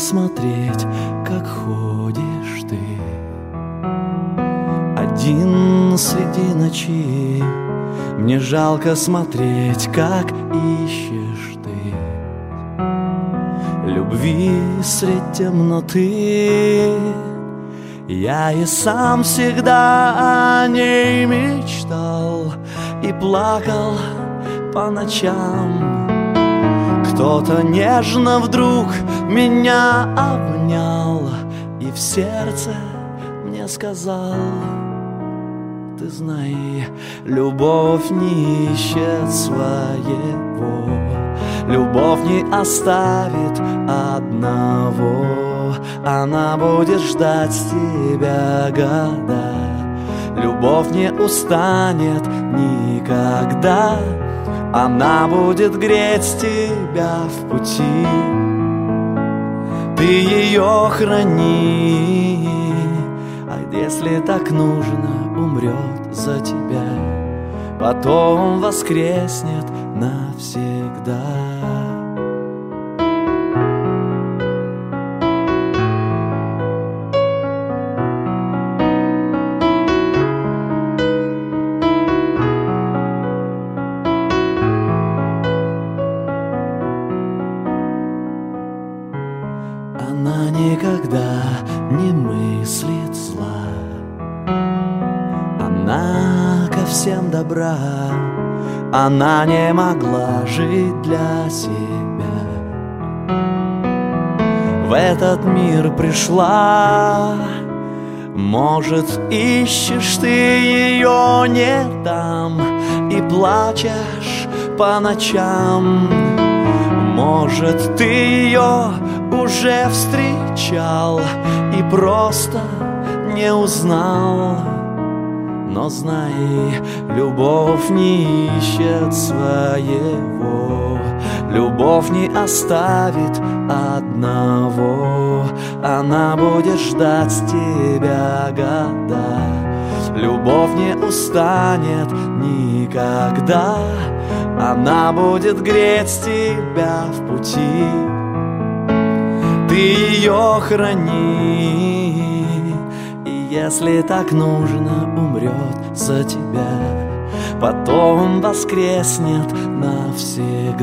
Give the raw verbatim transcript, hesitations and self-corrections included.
смотреть, как ходишь ты один среди ночи. Мне жалко смотреть, как ищешь ты любви средь темноты. Я и сам всегда о ней мечтал и плакал по ночам. Кто-то нежно вдруг меня обнял и в сердце мне сказал: ты знай, любовь не ищет своего, любовь не оставит одного, она будет ждать тебя года. Любовь не устанет никогда, она будет греть тебя в пути. Ты ее храни, а если так нужно, умрет за тебя, потом воскреснет навсегда. Она никогда не мыслит зла, она ко всем добра, она не могла жить для себя. В этот мир пришла, может, ищешь ты ее не там и плачешь по ночам. Может, ты ее уже встречал и просто не узнал. Но знай, любовь не ищет своего, любовь не оставит одного, она будет ждать тебя года. Любовь не устанет никогда, она будет греть тебя в пути. Ты ее храни, и если так нужно, умрет за тебя, потом воскреснет навсегда.